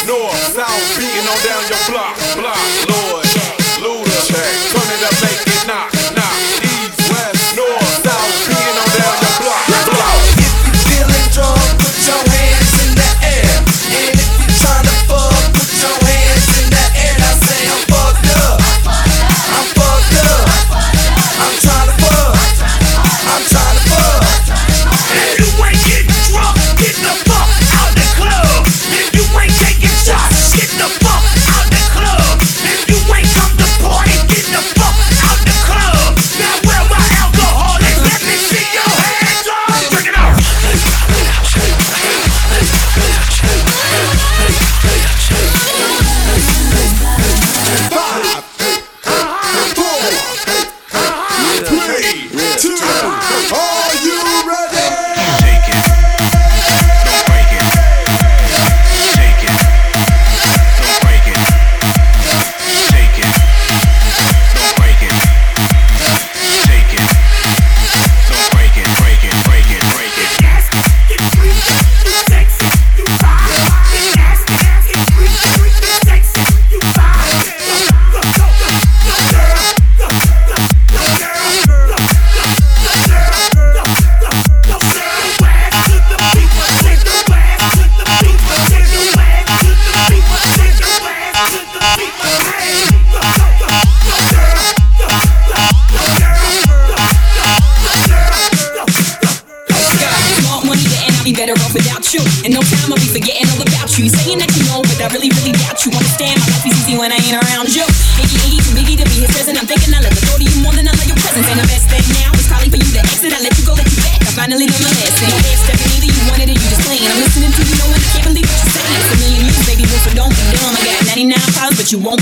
north, south, beating on down your block, Lord, Luda, turn it up, make it knock, east, west, north, south, beating on down your block. If you feeling drunk, put your hands in the air. And if you tryna fuck, put your hands in the air. Now say I'm fucked up. I'm fucked up. I'm tryna fuck. I'm tryna fuck. If you ain't getting drunk, get the fuck out the club. If you ain't taking shots, get the fuck out the club. If you ain't come to party, get the fuck out the club. Now where my alcoholics? Let me see your hands up. Bring it out. 5, 4, 3, 2, are you ready? Take it, don't break it. Take it, don't break it. Take it, don't break it. Take it, don't break it. Break it, break it, break it. Nasty, get freak, you sexy, you fine. Get nasty, get freak, you sexy, you fine. Go, go, go, go, girl, go, go, go, girl, go, go, go, girl, go, go, go, girl. Wag to the people, take the wag to the people, take the wag to the people, take the wag to the people. Hey, go, go, go, go, girl, go, go, go, girl, go, go, go, girl, go, go, go. God, want money and I'll be better off without you. In no time I'll be forgetting all about you. Saying that you know, but I really, really doubt you. Understand my life is easy when I ain't around you. Iggy, too biggie to be his present. I'm thinking I love the thought of you more than I love your presence. And the best thing now is probably for you to exit. I let you go, let you back. I finally learned my lesson. No half stepping either, you wanted it, you just playing. I'm listening to you, knowing I can't believe what you're saying. It's a million years, baby, so don't be dumb. I got 99 files, but you won't